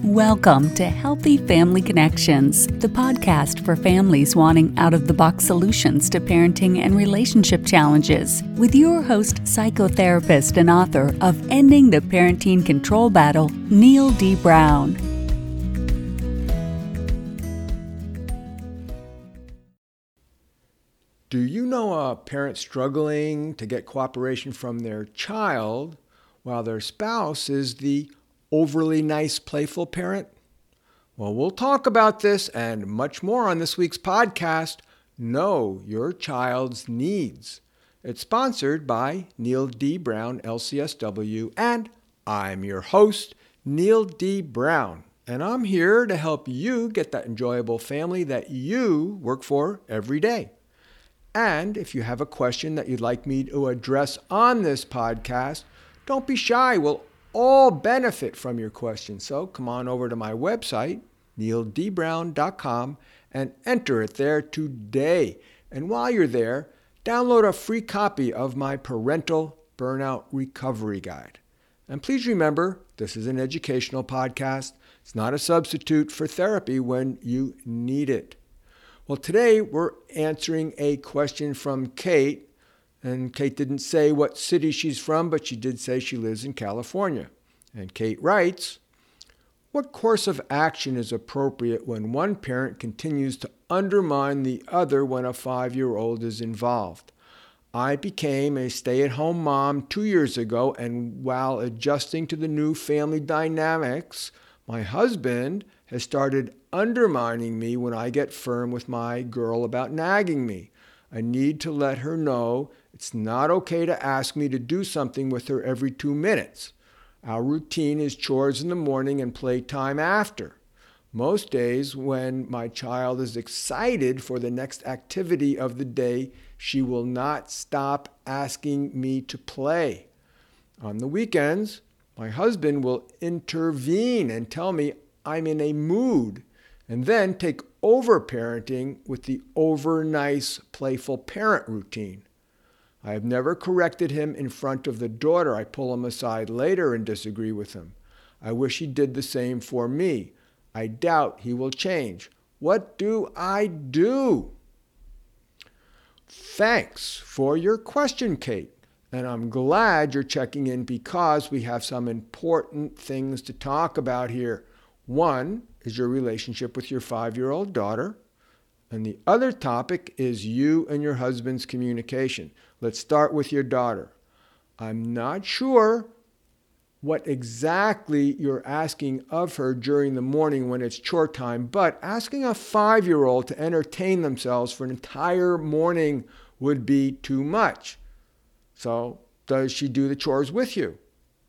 Welcome to Healthy Family Connections, the podcast for families wanting out-of-the-box solutions to parenting and relationship challenges, with your host, psychotherapist and author of Ending the Parenting Control Battle, Neil D. Brown. Do you know a parent struggling to get cooperation from their child while their spouse is the overly nice, playful parent? Well, we'll talk about this and much more on this week's podcast, Know Your Child's Needs. It's sponsored by Neil D. Brown, LCSW, and I'm your host, Neil D. Brown. And I'm here to help you get that enjoyable family that you work for every day. And if you have a question that you'd like me to address on this podcast, don't be shy. We'll all benefit from your question. So come on over to my website, neildbrown.com, and enter it there today. And while you're there, download a free copy of my Parental Burnout Recovery Guide. And please remember, this is an educational podcast. It's not a substitute for therapy when you need it. Well, today we're answering a question from Kate. And Kate didn't say what city she's from, but she did say she lives in California. And Kate writes, what course of action is appropriate when one parent continues to undermine the other when a 5-year-old is involved? I became a stay-at-home mom 2 years ago, and while adjusting to the new family dynamics, my husband has started undermining me when I get firm with my girl about nagging me. I need to let her know it's not okay to ask me to do something with her every 2 minutes. Our routine is chores in the morning and playtime after. Most days when my child is excited for the next activity of the day, she will not stop asking me to play. On the weekends, my husband will intervene and tell me I'm in a mood, and then take over parenting with the over-nice, playful parent routine. I have never corrected him in front of the daughter. I pull him aside later and disagree with him. I wish he did the same for me. I doubt he will change. What do I do? Thanks for your question, Kate. And I'm glad you're checking in because we have some important things to talk about here. One is your relationship with your 5-year-old daughter. And the other topic is you and your husband's communication. Let's start with your daughter. I'm not sure what exactly you're asking of her during the morning when it's chore time, but asking a 5-year-old to entertain themselves for an entire morning would be too much. So, does she do the chores with you?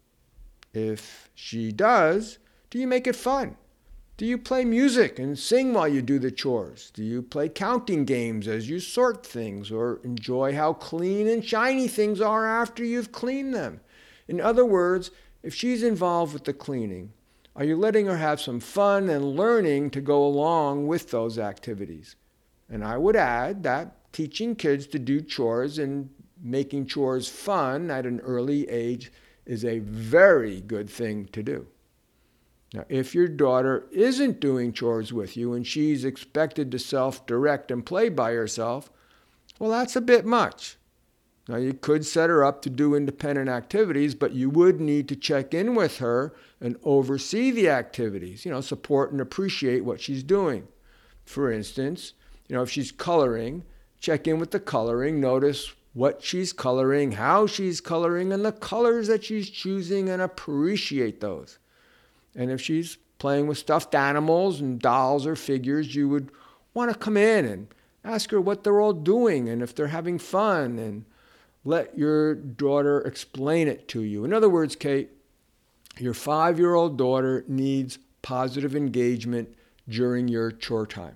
If she does, do you make it fun? Do you play music and sing while you do the chores? Do you play counting games as you sort things or enjoy how clean and shiny things are after you've cleaned them? In other words, if she's involved with the cleaning, are you letting her have some fun and learning to go along with those activities? And I would add that teaching kids to do chores and making chores fun at an early age is a very good thing to do. Now, if your daughter isn't doing chores with you and she's expected to self-direct and play by herself, well, that's a bit much. Now, you could set her up to do independent activities, but you would need to check in with her and oversee the activities, support and appreciate what she's doing. For instance, if she's coloring, check in with the coloring, notice what she's coloring, how she's coloring, and the colors that she's choosing, and appreciate those. And if she's playing with stuffed animals and dolls or figures, you would want to come in and ask her what they're all doing and if they're having fun, and let your daughter explain it to you. In other words, Kate, your 5-year-old daughter needs positive engagement during your chore time.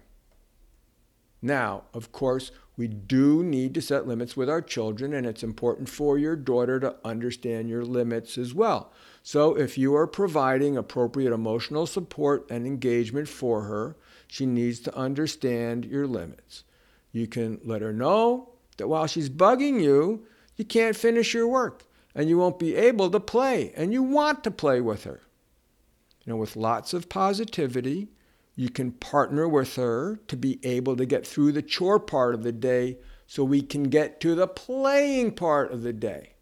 Now, of course, we do need to set limits with our children, and it's important for your daughter to understand your limits as well. So if you are providing appropriate emotional support and engagement for her, she needs to understand your limits. You can let her know that while she's bugging you, you can't finish your work and you won't be able to play, and you want to play with her. With lots of positivity, you can partner with her to be able to get through the chore part of the day so we can get to the playing part of the day.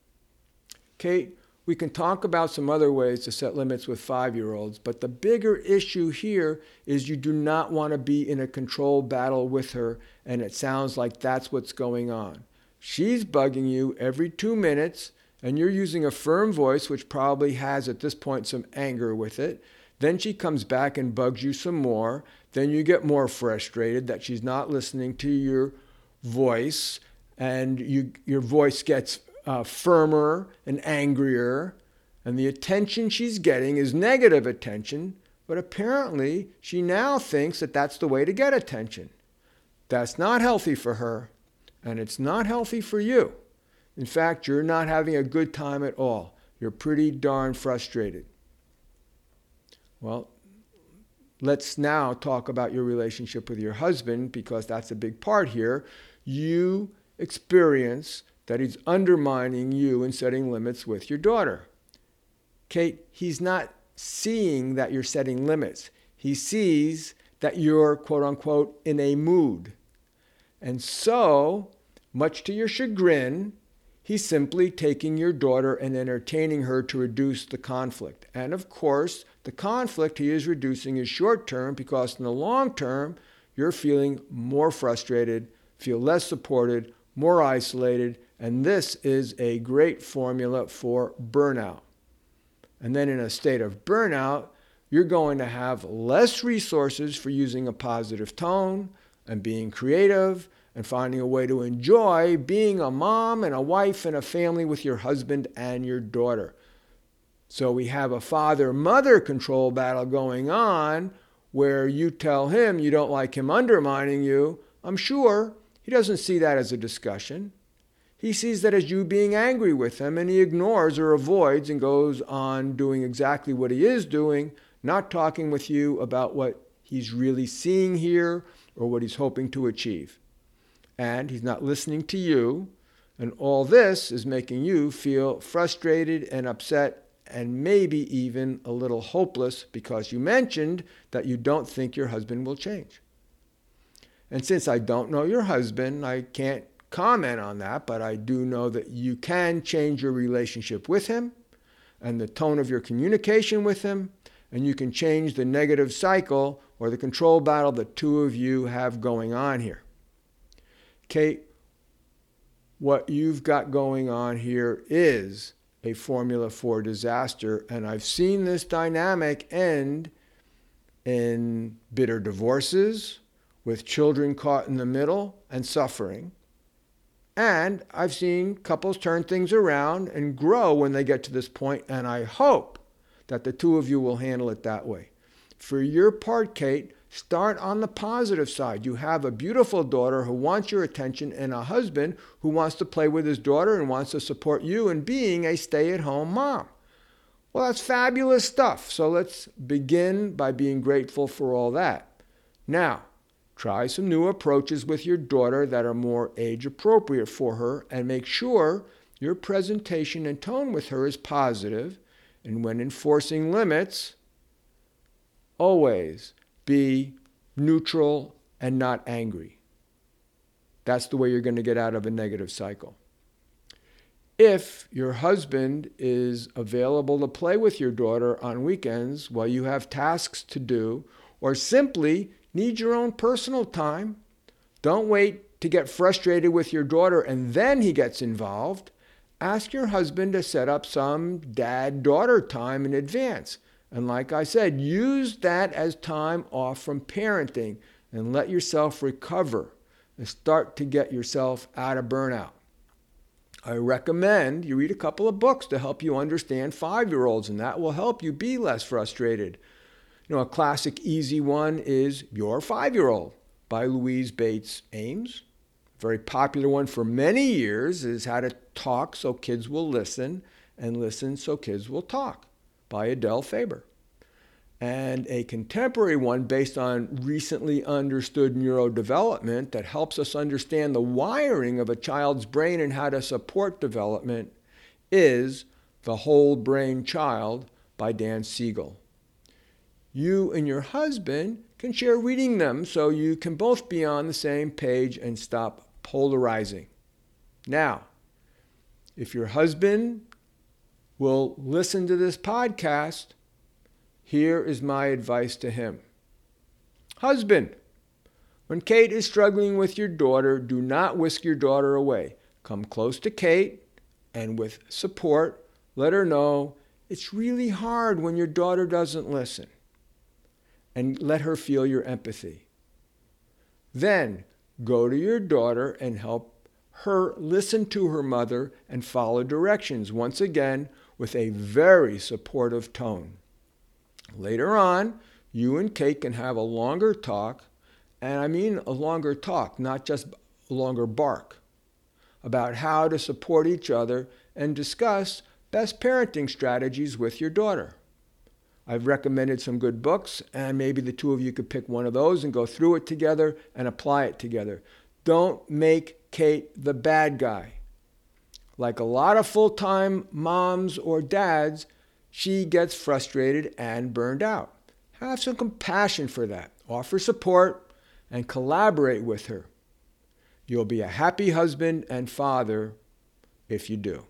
Kate, we can talk about some other ways to set limits with 5-year-olds, but the bigger issue here is you do not want to be in a control battle with her, and it sounds like that's what's going on. She's bugging you every 2 minutes, and you're using a firm voice, which probably has at this point some anger with it. Then she comes back and bugs you some more. Then you get more frustrated that she's not listening to your voice, and your voice gets firmer and angrier, and the attention she's getting is negative attention, but apparently she now thinks that that's the way to get attention. That's not healthy for her, and it's not healthy for you. In fact, you're not having a good time at all. You're pretty darn frustrated. Well, let's now talk about your relationship with your husband, because that's a big part here. You experience that he's undermining you and setting limits with your daughter. Kate, he's not seeing that you're setting limits. He sees that you're, quote unquote, in a mood. And so, much to your chagrin, he's simply taking your daughter and entertaining her to reduce the conflict. And of course, the conflict he is reducing is short term, because in the long term, you're feeling more frustrated, feel less supported, more isolated, and this is a great formula for burnout. And then in a state of burnout, you're going to have less resources for using a positive tone and being creative and finding a way to enjoy being a mom and a wife and a family with your husband and your daughter. So we have a father-mother control battle going on where you tell him you don't like him undermining you. I'm sure he doesn't see that as a discussion. He sees that as you being angry with him, and he ignores or avoids and goes on doing exactly what he is doing, not talking with you about what he's really seeing here or what he's hoping to achieve. And he's not listening to you, and all this is making you feel frustrated and upset and maybe even a little hopeless, because you mentioned that you don't think your husband will change. And since I don't know your husband, I can't comment on that, but I do know that you can change your relationship with him and the tone of your communication with him, and you can change the negative cycle or the control battle the two of you have going on here. Kate, what you've got going on here is a formula for disaster, and I've seen this dynamic end in bitter divorces, with children caught in the middle and suffering. And I've seen couples turn things around and grow when they get to this point, and I hope that the two of you will handle it that way. For your part, Kate, start on the positive side. You have a beautiful daughter who wants your attention and a husband who wants to play with his daughter and wants to support you in being a stay-at-home mom. Well, that's fabulous stuff. So let's begin by being grateful for all that. Now, try some new approaches with your daughter that are more age appropriate for her, and make sure your presentation and tone with her is positive. And when enforcing limits, always be neutral and not angry. That's the way you're going to get out of a negative cycle. If your husband is available to play with your daughter on weekends while you have tasks to do, or simply need your own personal time, don't wait to get frustrated with your daughter and then he gets involved. Ask your husband to set up some dad-daughter time in advance. And like I said, use that as time off from parenting and let yourself recover and start to get yourself out of burnout. I recommend you read a couple of books to help you understand 5-year-olds, and that will help you be less frustrated. A classic easy one is Your 5-Year-Old by Louise Bates Ames. A very popular one for many years is How to Talk So Kids Will Listen and Listen So Kids Will Talk by Adele Faber. And a contemporary one based on recently understood neurodevelopment that helps us understand the wiring of a child's brain and how to support development is The Whole Brain Child by Dan Siegel. You and your husband can share reading them so you can both be on the same page and stop polarizing. Now, if your husband will listen to this podcast, here is my advice to him. Husband, when Kate is struggling with your daughter, do not whisk your daughter away. Come close to Kate and with support, let her know it's really hard when your daughter doesn't listen. And let her feel your empathy. Then go to your daughter and help her listen to her mother and follow directions, once again with a very supportive tone. Later on, you and Kate can have a longer talk, and I mean a longer talk, not just a longer bark, about how to support each other and discuss best parenting strategies with your daughter. I've recommended some good books, and maybe the two of you could pick one of those and go through it together and apply it together. Don't make Kate the bad guy. Like a lot of full-time moms or dads, she gets frustrated and burned out. Have some compassion for that. Offer support and collaborate with her. You'll be a happy husband and father if you do.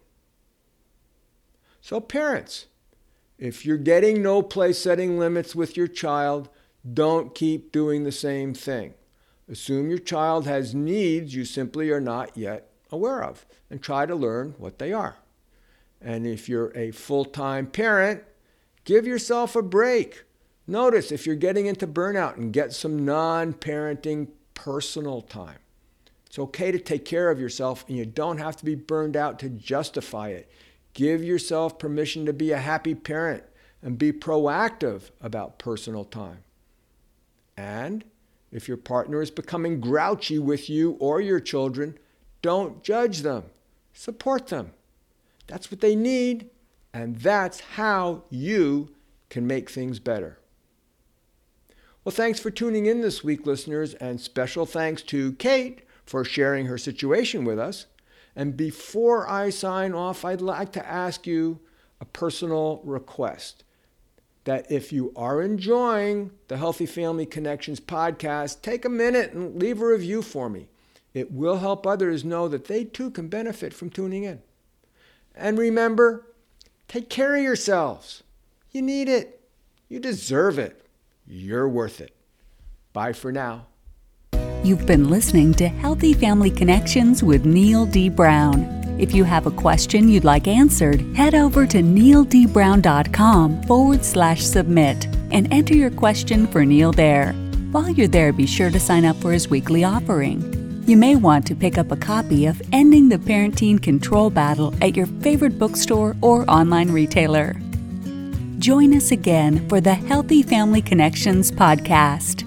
So parents, if you're getting no place setting limits with your child, don't keep doing the same thing. Assume your child has needs you simply are not yet aware of, and try to learn what they are. And if you're a full-time parent, give yourself a break. Notice if you're getting into burnout and get some non-parenting personal time. It's okay to take care of yourself, and you don't have to be burned out to justify it. Give yourself permission to be a happy parent and be proactive about personal time. And if your partner is becoming grouchy with you or your children, don't judge them. Support them. That's what they need, and that's how you can make things better. Well, thanks for tuning in this week, listeners, and special thanks to Kate for sharing her situation with us. And before I sign off, I'd like to ask you a personal request. That if you are enjoying the Healthy Family Connections podcast, take a minute and leave a review for me. It will help others know that they too can benefit from tuning in. And remember, take care of yourselves. You need it. You deserve it. You're worth it. Bye for now. You've been listening to Healthy Family Connections with Neil D. Brown. If you have a question you'd like answered, head over to neildbrown.com/submit and enter your question for Neil there. While you're there, be sure to sign up for his weekly offering. You may want to pick up a copy of Ending the Parenting Control Battle at your favorite bookstore or online retailer. Join us again for the Healthy Family Connections podcast.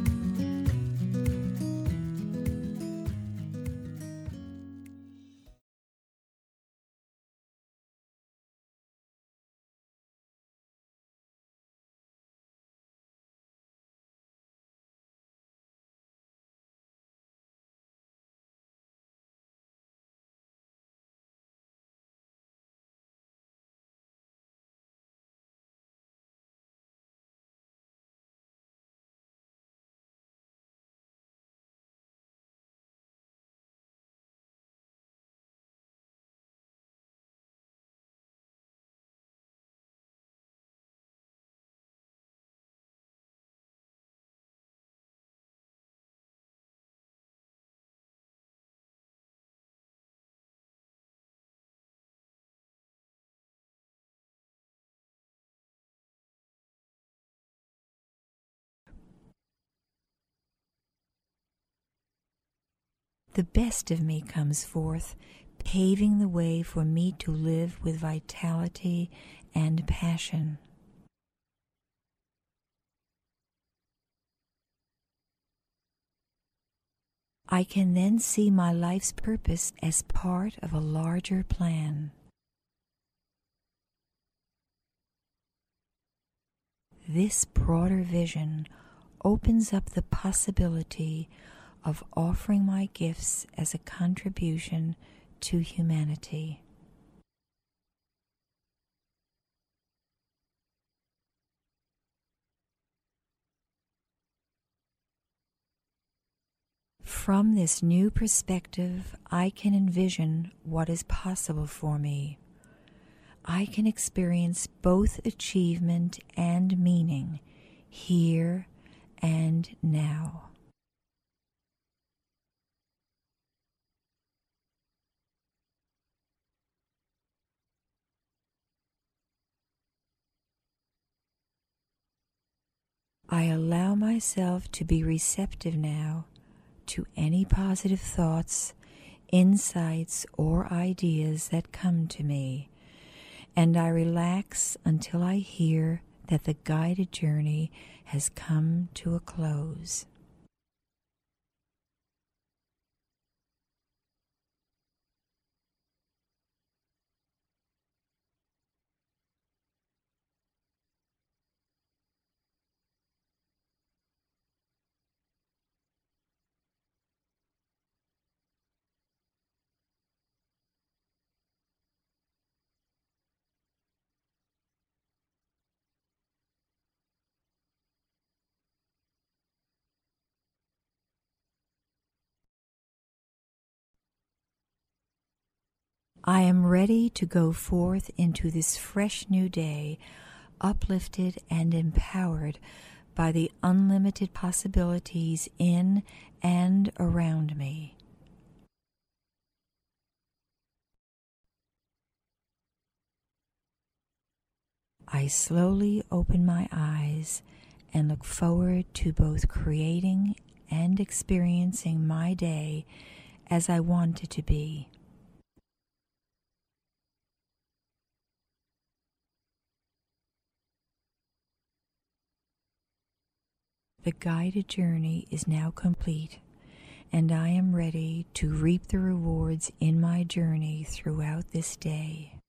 The best of me comes forth, paving the way for me to live with vitality and passion. I can then see my life's purpose as part of a larger plan. This broader vision opens up the possibility of offering my gifts as a contribution to humanity. from this new perspective, I can envision what is possible for me. I can experience both achievement and meaning here and now. I allow myself to be receptive now to any positive thoughts, insights, or ideas that come to me, and I relax until I hear that the guided journey has come to a close. I am ready to go forth into this fresh new day, uplifted and empowered by the unlimited possibilities in and around me. I slowly open my eyes and look forward to both creating and experiencing my day as I want it to be. The guided journey is now complete, and I am ready to reap the rewards in my journey throughout this day.